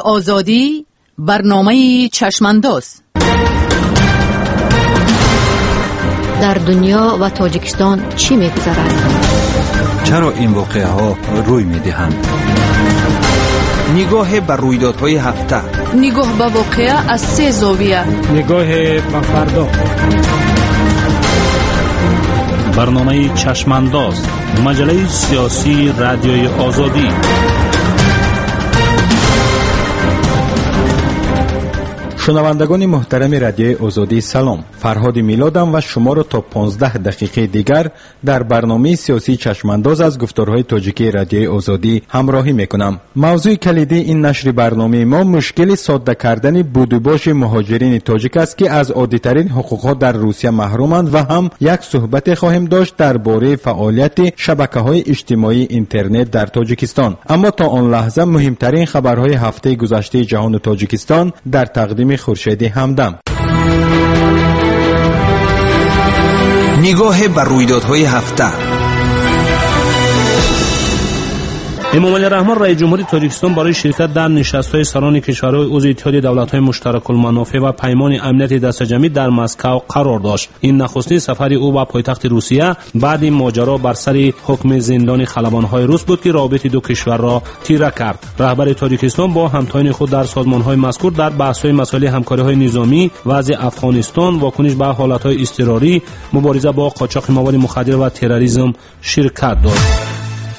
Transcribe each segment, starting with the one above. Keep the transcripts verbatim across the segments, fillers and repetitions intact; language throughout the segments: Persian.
آزادی، برنامه چشمانداز. در دنیا و تاجیکستان چی می‌گذرد؟ چرا این واقعه ها روی می‌دهند؟ نگاه بر رویدادهای هفته، نگاه به واقعه از سه زاویه، نگاه به فردا. برنامه چشمانداز، مجله سیاسی رادیوی آزادی. شنوندگان محترم رادیوی آزادی سلام. فرهاد میلادم و شما را تا پانزده دقیقه دیگر در برنامه سیاسی چشمانداز از گفتارهای تاجیکی رادیوی آزادی همراهی میکنم. موضوع کلیدی این نشر برنامه ما مشکل ساده کردن بودوباش مهاجرین تاجیک است که از عادی‌ترین حقوقها در روسیه محرومند و هم یک صحبت خواهیم داشت درباره فعالیت شبکه‌های اجتماعی اینترنت در تاجیکستان. اما تا آن لحظه مهمترین خبرهای هفته گذشته جهان و تاجیکستان در تقدیم خورشید همدم. نگاه بر رویدادهای هفته. امامعلی رحمان رئیس جمهوری تاجیکستان برای شرکت در نشست‌های سران کشورهای عضو اتحاد دولت‌های مشترک المنافع و پیمان امنیت دست جمعی در مسکو قرار داشت. این نخستین سفر او به پایتخت روسیه بعد این ماجرا بر سر حکم زندان خلبان‌های روس بود که رابطه دو کشور را تیره کرد. رهبر تاجیکستان با همتایان خود در سازمان‌های مذکور در بحث‌های مسائل همکاری‌های نظامی، وضع افغانستان، واکنش به حالت‌های اضطراری، مبارزه با قاچاق مواد مخدر و تروریسم شرکت داشت.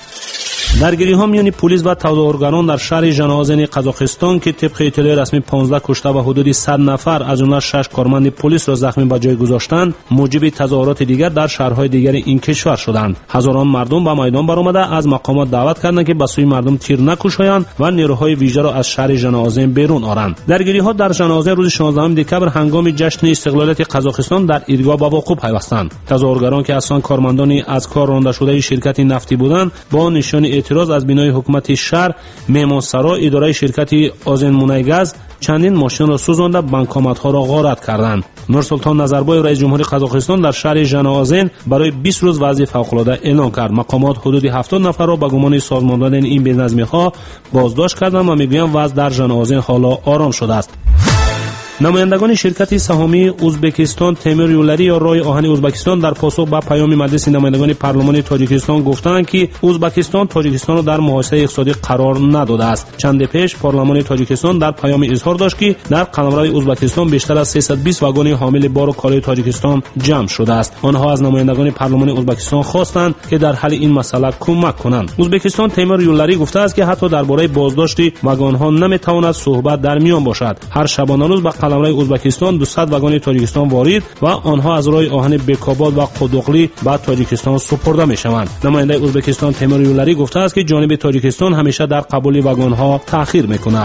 درگیری ها میان پلیس و تظاهرگران در شهر ژنازن قزاقستان که طبق اطلاع رسمی پانزده کشته و حدود صد نفر از جمله شش کارمند پلیس را زخمی به جای گذاشتند، موجب تظاهرات دیگر در شهرهای دیگر این کشور شدند. هزاران مردم به میدان برآمده از مقامات دعوت کردند که به سوی مردم تیر نکشایند و نیروهای ویژه را از شهر ژنازن بیرون آرند. درگیری ها در ژنازن روز شانزدهم دکبر هنگام جشن استقلالیت قزاقستان در ایرگاه به وقوع پیوستند. تظاهرگران که اصلا کارمندان از کار رانده شده شرکت نفتی بودند، با نشان اعتراض از بینای حکومت شهر، مهمانسرا، اداره شرکت آذنمونایگاز چندین ماشین را سوزانده بانکامت‌ها را غارت کردند. نورسلطان نظربایو رئیس جمهوری قزاقستان در شهر ژنازن برای بیست روز وضع فوق‌العاده اعلام کرد. مقامات حدود هفتاد نفر را به گمان سازمان دادن این بی‌نظمی‌ها بازداشت کردند و میگویند وضع در ژنازن حالا آرام شده است. نمایندگان شرکت سهامی ازبکستان تیمور یولری یا رای آهن ازبکستان در پاسخ به پیام مجلس نمایندگان پارلمان تاجیکستان گفتند که ازبکستان تاجیکستان را در محاصره اقتصادی قرار نداده است. چند پیش پارلمان تاجیکستان در پیام اظهار داشت که در قلمرو ازبکستان بیشتر از سیصد و بیست واگن حامل بار و کالای تاجیکستان جمع شده است. آنها از نمایندگان پارلمان ازبکستان خواستند که در حل این مسئله کمک کنند. ازبکستان تیمور یولری گفته است که حتی درباره بازداشت واگن ها نمیتواند صحبت در میان باشد. هر شبانه روز به قلمرو ازبکستان دویست واگن تاجیکستان وارد و آنها از راه آهن بیکاباد و قودقلی به تاجیکستان سپرده میشوند. نماینده ازبکستان تیمور یولری گفته است که جانب تاجیکستان همیشه در قبول واگن ها تأخیر میکند.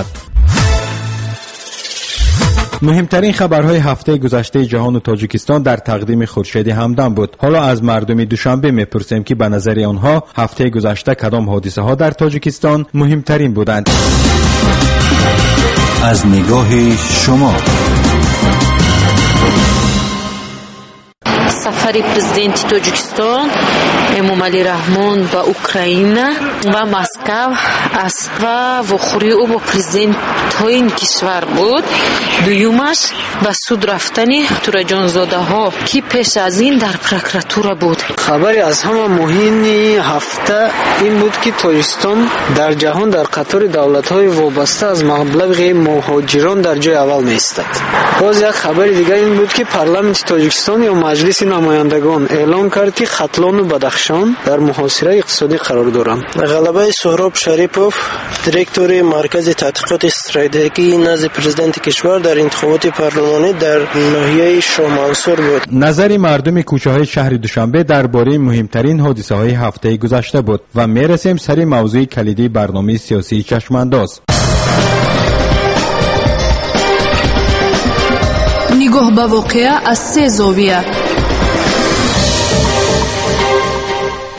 مهمترین خبرهای هفته گذشته جهان و تاجیکستان در تقدیم خورشید همدم بود. حالا از مردم دوشنبه میپرسیم که به نظر آنها هفته گذشته کدام حادثه ها در تاجیکستان مهمترین بودند. از نگاه شما سفر پرزیدنت تاجیکستان امامعلی رحمان به اوکراینا و مسکو است و وخوری او با پرزیدنت این کشور بود. دویمش به سود رفتن تورجانزاده ها که پیش از این در پروکراتور بود. خبری از همه مهم هفته این بود که تاجیکستان در جهان در قطار دولت های وابسته از مبلغ مهاجران در جای اول می ایستد. باز یک خبر دیگر این بود که پارلمان تاجیکستان یا مجلس نمایندگان اعلام کرد که ختلان و بدخشان در محاصره اقتصادی قرار دارند. غلبه سهراب شریپوف دیرکتور مرکز تحقیقات استراتژیکی نزد پرزیدنت کشور در انتخابات پارلمانی در ناحیه شامانسور بود. نظر مردم کوچه‌های شهر دوشنبه درباره مهمترین حادثه‌های هفته گذشته بود و میرسیم سر موضوع کلیدی برنامه سیاسی چشمانداز. نگاه به واقعه از سه زاویه.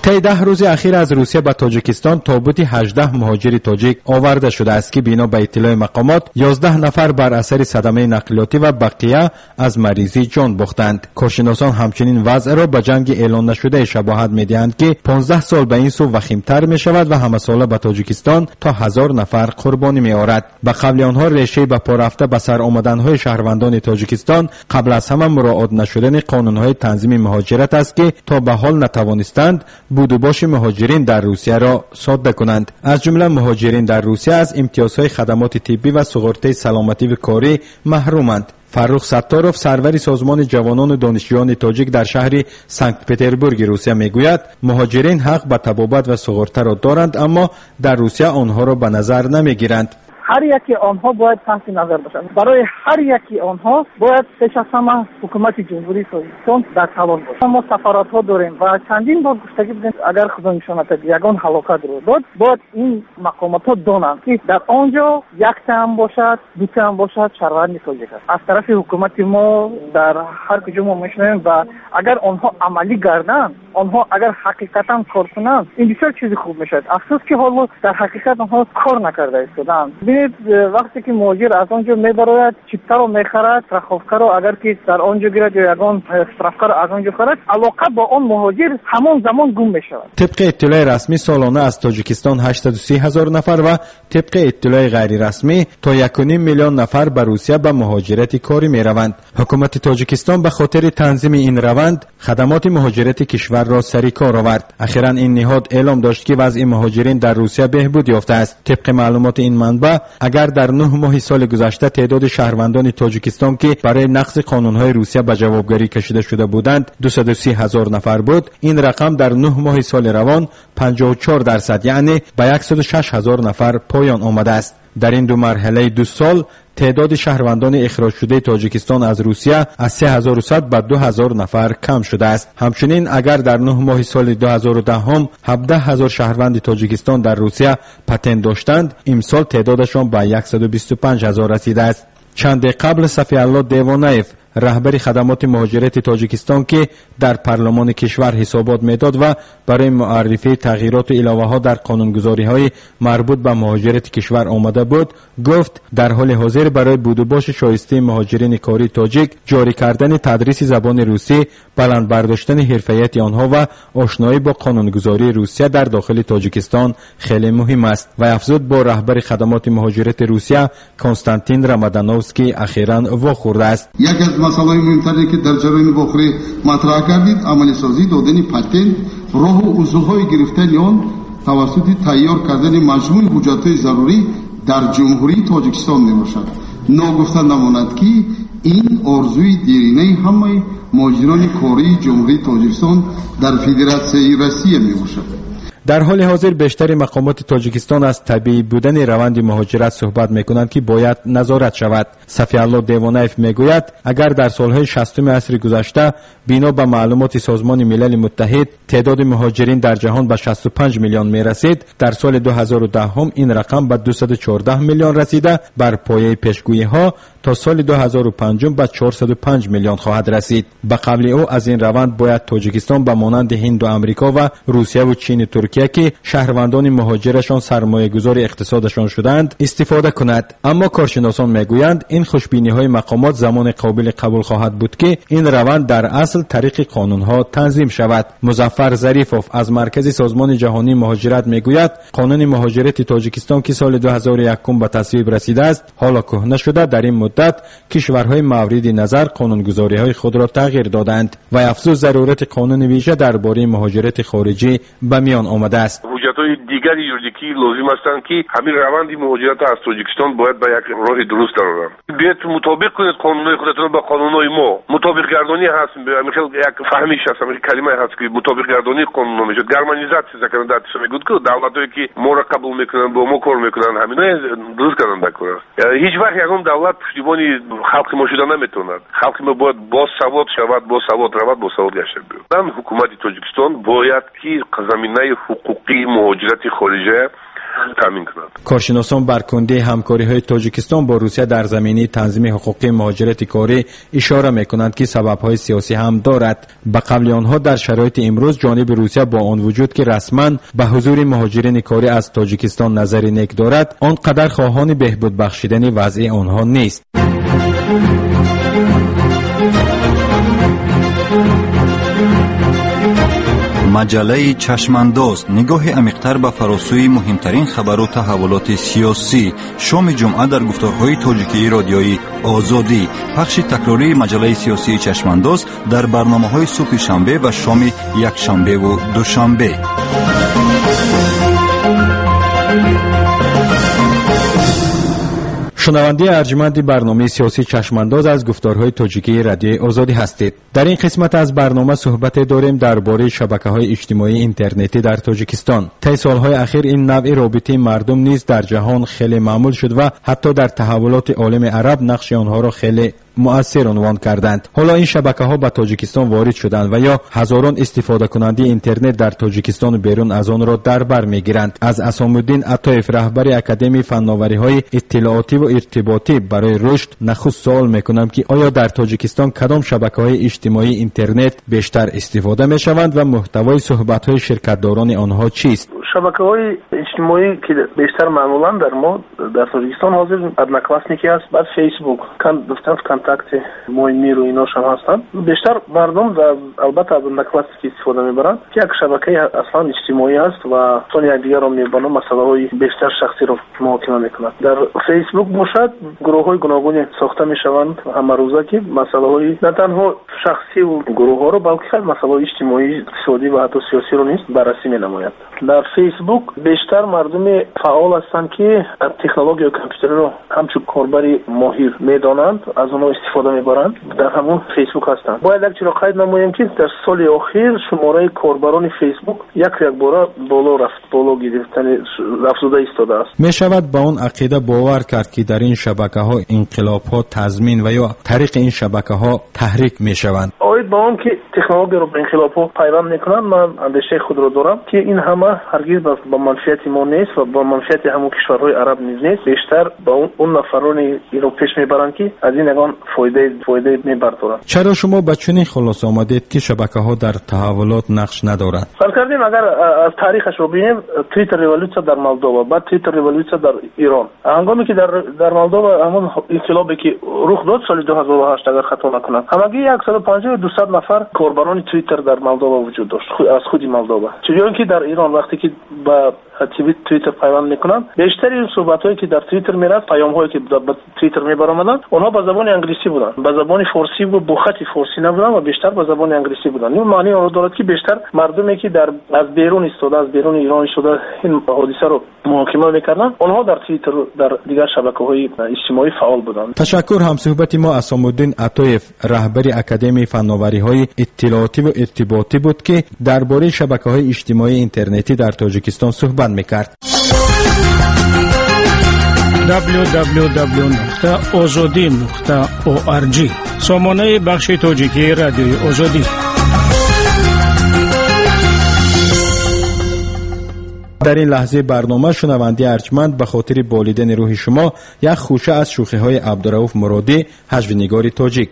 طی ده روز اخیر از روسیه به تاجیکستان تابوت هجده مهاجر تاجیک آورده شده است که بنا به اطلاع مقامات یازده نفر بر اثر صدمه نقلیاتی و بقیه از مریضی جان باختند. کارشناسان همچنین وضع را به جنگ اعلان نشده شباهت می‌دهند که پانزده سال به این سو وخیم‌تر می‌شود و همه ساله به تاجیکستان تا هزار نفر قربانی می‌آورد. به قبل آنها ریشه به پا رفته به سر آمدن‌های شهروندان تاجیکستان قبل از همه مراعات نشدن قانون‌های تنظیم مهاجرت است که تا به حال نتوانستند بود و باش مهاجرین در روسیه را ساده کنند. از جمله مهاجرین در روسیه از امتیازهای خدمات طبی و سقراطی سلامتی و کاری محرومند. فرخ ستاروف سرور سازمان جوانان و دانشجویان تاجیک در شهر سنت پتربورگ روسیه میگوید مهاجرین حق به طبابت و سقراطی را دارند اما در روسیه آنها را به نظر نمیگیرند. هر یکی آنها باید تحت نظر باشند. برای هر یکی آنها باید پیش از همه حکومت جمهوری تاجیکستان در تلاش باشد. ما سفارت ها داریم و چندین بار گفتگی بودیم اگر خدا نشانت یگان هلاکت رو داد باید این مقامات ها دانند که در آنجا یک تام باشد دو تام باشد شهروند تاجیک است. از طرف حکومت ما در هر کجا ما میشنویم و اگر آنها عملی گردند آنها اگر حقیقتا کار کنند این بسیار چیز خوب میشد. افسوس که حالا در حقیقت آنها کار نکرده ایستادند. وقتی که مهاجر از آنجا میبراید چیپتر رو میخرد رخافکر رو اگر که در آنجا گیرد یا یگان استرافکر از آنجا خرد علاقه با آن مهاجر همان زمان گم میشود. طبق اطلاع رسمی سالانه از تاجیکستان هشتصد و سی هزار نفر و طبق اطلاع غیر رسمی تا یک و نیم میلیون نفر به روسیه به مهاجرت کاری میروند. حکومت تاجیکستان به خاطر تنظیم این روند خدمات مهاجرت کشور را سر کار آورد. اخیراً این نهاد اعلام داشت که وضع مهاجرین در روسیه بهبود یافته است. طبق معلومات این منبع اگر در نه ماه سال گذشته تعداد شهروندان تاجیکستان که برای نقض قانونهای روسیه به جوابگری کشیده شده بودند دویست و سی هزار نفر بود، این رقم در نه ماه سال روان پنجاه و چهار درصد یعنی به صد و شش هزار نفر پایان آمده است. در این دو مرحله دو سال تعداد شهروندان اخراج شده تاجیکستان از روسیه از سه هزار و صد به دو هزار نفر کم شده است. همچنین اگر در نه ماه سال دو هزار و ده هم هفده هزار شهروند تاجیکستان در روسیه پتنت داشتند، امسال تعدادشان به صد و بیست و پنج هزار رسیده است. چند قبل صفی الله دیوانایف رهبر خدمات مهاجرت تاجیکستان که در پارلمان کشور حسابات میداد و برای معرفی تغییرات و علاوه ها در قانونگذاری های مربوط به مهاجرت کشور آمده بود، گفت در حال حاضر برای بود و باش شایسته مهاجرین کاری تاجیک جاری کردن تدریس زبان روسی، بلند برداشتن حرفیت آنها و آشنایی با قانونگذاری روسیه در داخل تاجیکستان خیلی مهم است. و افزود با رهبر خدمات مهاجرت روسیه کنستانتین رامادانوفسکی اخیراً واخورده است. مسائل مهمتری که در جریان واخری مطرح کردید عملی سازی دادن پتنت راه و اصولهای گرفتن آن توسط تیار کردن مجموع حجت‌های ضروری در جمهوری تاجیکستان میباشد. ناگفته نماند که این آرزوی دیرینه همه مهاجران کاری جمهوری تاجیکستان در فدراسیون روسیه میباشد. در حال حاضر بیشتر مقامات تاجیکستان از طبیعی بودن روند مهاجرت صحبت میکنند که باید نظارت شود. صفی الله دیوانایف میگوید اگر در سالهای شصتم عصر گذشته بنا به معلومات سازمان ملل متحد تعداد مهاجرین در جهان به شصت و پنج میلیون میرسید، در سال دو هزار و ده هم این رقم به دویست و چهارده میلیون رسیده. بر پایه پیشگویی ها تا سال دو هزار و پنج به چهارصد و پنج میلیون خواهد رسید. به قبل او از این روند باید تاجیکستان به مانند هند و آمریکا و روسیه و چین و ترکیه که شهروندان مهاجرشان سرمایه گذار اقتصادشان شدند استفاده کند. اما کارشناسان میگویند این خوشبینی های مقامات زمان قابل قبول خواهد بود که این روند در اصل طریق قانون ها تنظیم شود. مظفر ظریفوف از مرکز سازمان جهانی مهاجرت میگوید قانون مهاجرت تاجیکستان که سال دو هزار و یک به تصویب رسیده است حالا کهنه شده. در این مدت کشورهای مورد نظر قانونگذاری های خود را تغییر دادند و افزود ضرورت قانون ویژه درباره مهاجرت خارجی به میان آمده است. حجت‌های دیگری یوریدیکی لازم هستند که همین روند مهاجرت از تاجیکستان باید به یک راه درست درآورند. بیاید مطابق کنید قانونهای خودتون با قانونهای ما. مطابق گردانی هست. میخوام یک فهمیش هست. همین کلمه هست که مطابق گردانی قانون میشه. گرمانیزاسیون کردن در تشریح میگوید که دولتایی که ما را قبول میکنن با ما کار میکنن همینا درست کردن دکتر. هیچ وقت یگان دولت پشتیبانی خلق ما شده نمیتوند. خلق ما باید با سواد شود، با سواد رود، با سواد گشته بیاد. حکومت تاجیکستان باید که زمینه حقوقی مهاجرت خارجی تامین کنند. کارشناسان بر کنده همکاری‌های تاجیکستان با روسیه در زمینه تنظیم حقوق مهاجرت کاری اشاره می‌کنند که سبب‌های سیاسی هم دارد. به قبل آنها در شرایط امروز جانب روسیه با آن وجود که رسما به حضور مهاجرین کاری از تاجیکستان نظر نیک دارد، آنقدر خواهان بهبود بخشیدن وضع آنها نیست. مجله چشمانداز نگاه عمیق‌تر به فراسوی مهمترین خبر و تحولات سیاسی. شام جمعه در گفتارهای تاجیکی رادیویی آزادی. پخش تکراری مجله سیاسی چشمانداز در برنامه‌های صبح شنبه و شام یک شنبه و دوشنبه. شنونده ارجمند برنامه سیاسی چشمانداز از گفتارهای تاجیکی رادیوی آزادی هستید. در این قسمت از برنامه صحبت داریم درباره شبکه‌های اجتماعی اینترنتی در تاجیکستان. طی سالهای اخیر این نوع رابطه مردم نیز در جهان خیلی معمول شد و حتی در تحولات عالم عرب نقش آنها را خیلی مؤثر عنوان کردند. حالا این شبکه‌ها به تاجیکستان وارد شدند و یا هزاران استفاده کننده اینترنت در تاجیکستان و بیرون از آن را در بر می‌گیرند. از اسام‌الدین عطایف رهبر اکادمی فناوری‌های اطلاعاتی و ارتباطی برای رشد نخست سوال می‌کنم که آیا در تاجیکستان کدام شبکه‌های اجتماعی اینترنت بیشتر استفاده می‌شوند و محتوای صحبت‌های شرکت‌داران آنها چیست؟ شبکه‌های اجتماعی که بیشتر معمولاً در ما در تاجیکستان حاضر ادناکلاسنیکی است، بعد فیسبوک، کان گفتن کانتاکت مویمیر و ایناش هم هستند. بیشتر مردم در البته ادناکلاسنیکی استفاده می‌برند که یک شبکه اصلا اجتماعی است و چون یک دیگر را می‌برند مسائل بیشتر شخصی را محاکمه می‌کنند. در فیسبوک باشد گروه‌های گوناگون ساخته می‌شوند همه روزه که مسائل نه تنها شخصی و گروه‌ها را بلکه مسائل اجتماعی، اقتصادی و حتی سیاسی را نیز بررسی می‌نمایند. در فیسبوک بیشتر مردم فعال هستند که تکنولوژی و کامپیوتر رو همچون کاربری ماهر میدانند، از اونها استفاده میبرند، در همون فیسبوک هستند. باید یک چیز را قید نماییم که در سال اخیر شماره کاربران فیسبوک یک یک بار بالا رفت، بالا گرفتن افزوده ایستاده است. می شود با اون عقیده باور کرد که در این شبکه‌ها انقلاب‌ها تضمین و یا طریق این شبکه‌ها تحریک میشوند. آید با اون که تکنولوژی رو به انقلاب‌ها پیوند میکنند، من اندیشه خود را دارم که این همه هرگز با منفعت ما نیست و با منفعت همون کشورهای عرب نیز نیست. بیشتر با اون, اون نفرانی رو پیش میبرند که از این نگاه فایده فایده میبردارند. چرا شما با چنین خلاص آمدید که شبکه‌ها در تحولات نقش ندارند؟ فرض کردیم اگر از تاریخش رو ببینیم، توییتر ریولوسیون در مولدووا، بعد توییتر ریولوسیون در ایران. هنگامی که در در مولدووا همون انقلابی که رخ داد سال دو هزار و هشت اگر خطا نکنم، همگی صد و پنجاه تا دویست نفر کاربران توییتر در مولدووا وجود داشت از خود مولدووا. چون که در ایران وقتی که با توییتر پیوند میکنن، بیشتر این صحبتایی که در توییتر میرفت، پیام‌هایی که در توییتر میبرامدن، اونها به زبان انگلیسی بودن، به زبان فارسی و با خط فارسی نبودن و بیشتر به زبان انگلیسی بودن. این معنی اون دارد که بیشتر مردمی که در از بیرون ایستاده، از بیرون ایران شده این حادثه رو محاکمه میکردن، اونها در توییتر در دیگر شبکه‌های اجتماعی فعال بودن. تشکر. همصحبت ما اسام‌الدین عطایف رهبر اکادمی فناوری‌های اطلاعاتی و ارتباطی بود که درباره شبکه‌های اجتماعی اینترنتی در تاجیکستان صحبت میکرد. دبلیو دبلیو دبلیو نقطه آزادی نقطه او آر جی سامانه بخش تاجیکی رادیوی آزادی. در این لحظه برنامه شنونده ارجمند به خاطر بالیدن روح شما یک خوشه از شوخی‌های عبدالرؤوف مرادی، حجوینگار تاجیک.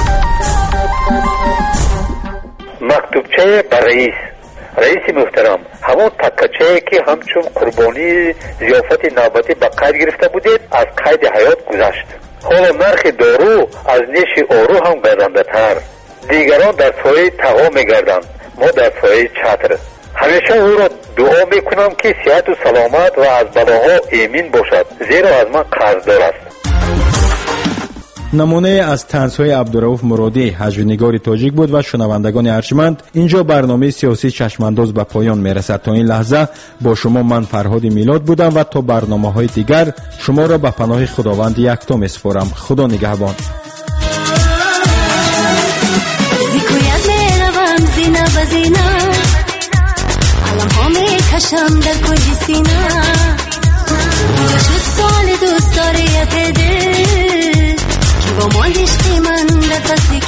مکتوبچه بر رئیس رئیس محترم، همون تکچه‌ای که همچون قربانی ضیافت نوبتی به قید گرفته بودید از قید حیات گذشت. حالا نرخ دارو از نیش آرو هم گردنده تر. دیگران در سایه تقا میگردند، ما در سایه چتر. همیشه او را دعا میکنم که صحت و سلامت و از بلاها ایمن باشد، زیرا از من قرضدار است. نمونه از طنزهای عبدالرؤوف مرادی، حجوینگار تاجیک بود. و شنوندگان ارجمند، اینجا برنامه سیاسی چشمانداز به پایان میرسد. تا این لحظه با شما من فرهاد میلاد بودم و تا برنامه‌های دیگر شما را به پناه خداوند یکتا میسپارم. خدا نگهبان. کشم در کل سینا شد سال دوست داره دل که با مال عشق من در فصل